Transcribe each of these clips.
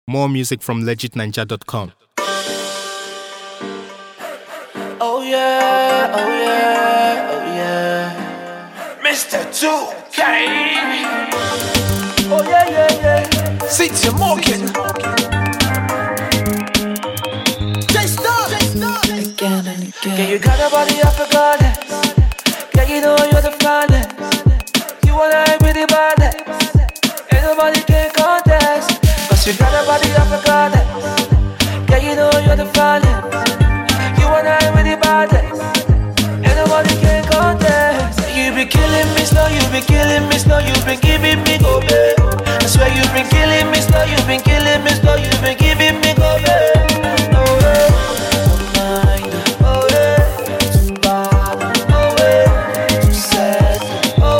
More music from legitninja.com. Oh yeah, oh yeah, oh yeah. Mr. 2K. Oh yeah, yeah, yeah. City Morgan. J-Star. Again and again. Yeah, you got a body of a goddess. Yeah, you know you're the finest. You wanna act with the baddest. Ain't nobody can contest. Cause you got a body of a goddess. Yeah, you know you're the finest. You wanna act with the baddest. Ain't nobody can contest. You been killing me slow, you been killing me slow, you been giving me go babe. I swear you been killing me slow, you been killing me slow, you been giving me go babe. Oh yeah, mind, oh yeah, too bad, oh yeah, too sad, oh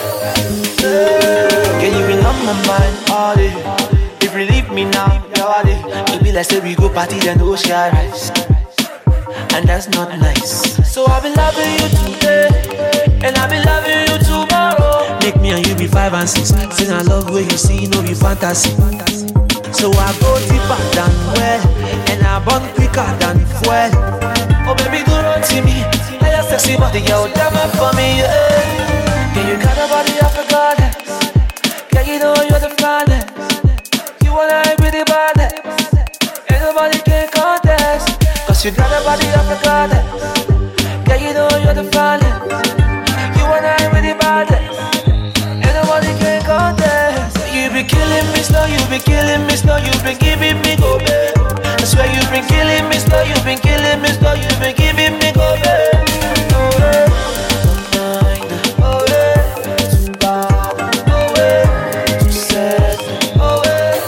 yeah. Can you been on my mind all day? If you leave me now, you're all day. It be like say we go party then ocean rise. And that's not nice. So I'll be loving you today, and I'll be loving you tomorrow. Make me and you be 5 and 6. Sing I love where you see, no be fantasy. So I go deeper than well, and I burn quicker than fuel. Oh baby, do run to me. I just sexy body, yo, damn it for me, yeah. Yeah, you got a body of a goddess. Yeah, you know you're the finest. You wanna act with the baddest. Ain't nobody can contest. Cause you got a body of a goddess. Yeah, you know you're the finest. You wanna act with the baddest. Ain't nobody can contest. You been killing me slow, you been killing me slow, you been giving me go babe. I swear you been killing me slow, you been killing me slow, you been giving me go babe. Oh yeah, mind, oh yeah, too bad, oh yeah, too sad, oh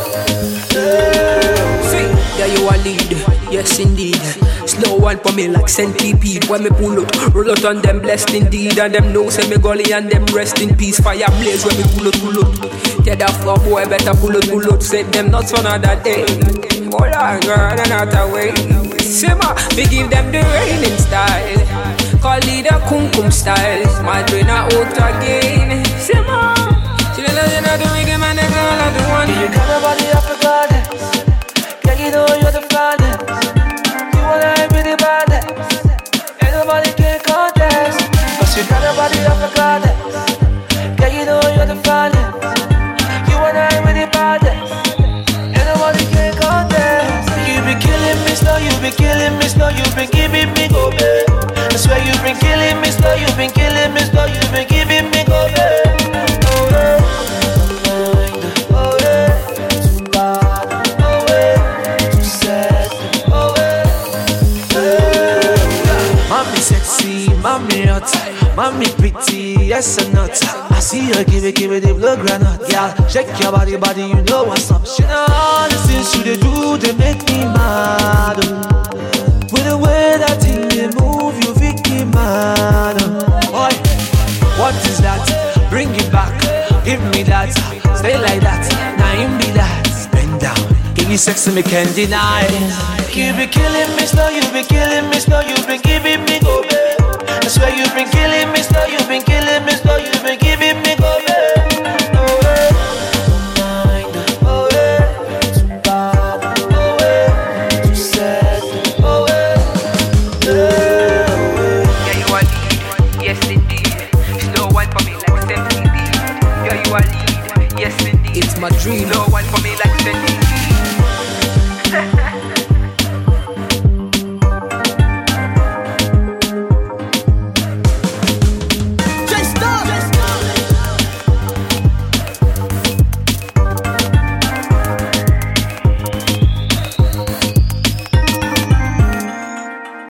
yeah. See, yeah you a lead, yes indeed. Slow one for me like centipede. When me pull out, roll out on them blessed indeed. And them know say me gully and them rest in peace. Fire blaze when me pull out. Tell that floor boy better pull out. Save them nuts for another day. Hold on girl, another way. Simmer, we give them the raining style. Call it the kum style. My brain out again. Simmer, she don't know the reggae man, the girl of the one. You got a body of a goddess. Yeah, you know you're the finest. You wanna act with the baddest. Ain't nobody can contest. Cause you got a body of a goddess. Yeah, you know you're the finest. You wanna act with the baddest. Ain't nobody can contest. You been killing me slow, you been killing me slow, you been giving me go babe. I swear you been killing me slow, you been killing me slow, you been giving me go babe. Oh yeah, mind, oh yeah, too bad, oh yeah, too sad, oh yeah. Mommy sexy, mommy hot, mommy pretty, yes or not. I see her give it the blood granite. Yeah, shake your body, you know what's up. She know all the things she they do, they make me mad. With the way that thing they move, you make me mad. Boy, what is that? Bring it back, give me that. Stay like that, now him be that. Bend down, give me sex and me can't deny. You be killing me slow, you be killing me slow, you been giving me go babe. I swear you been killing me slow, you been killing me slow, you been giving me go babe. Oh yeah, mind, oh yeah, too bad, oh yeah, too sad, oh yeah, Yeah, you a lead, yes indeed. Slow one for me like centipede. Yeah, you a lead, yes indeed. It's my dream. Slow one for me like centipede.